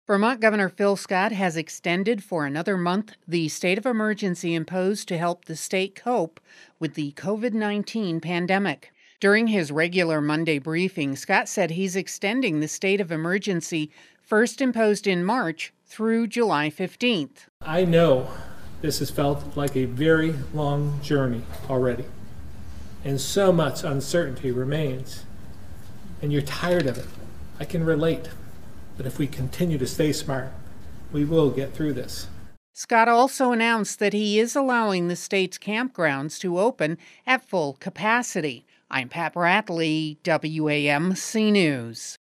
Vermont Governor Phil Scott has extended for another month the state of emergency imposed to help the state cope with the COVID-19 pandemic. During his regular Monday briefing, Scott said he's extending the state of emergency first imposed in March through July 15th. I know this has felt like a very long journey already, and so much uncertainty remains, and you're tired of it. I can relate. But if we continue to stay smart, we will get through this. Scott also announced that he is allowing the state's campgrounds to open at full capacity. I'm Pat Bradley, WAMC News.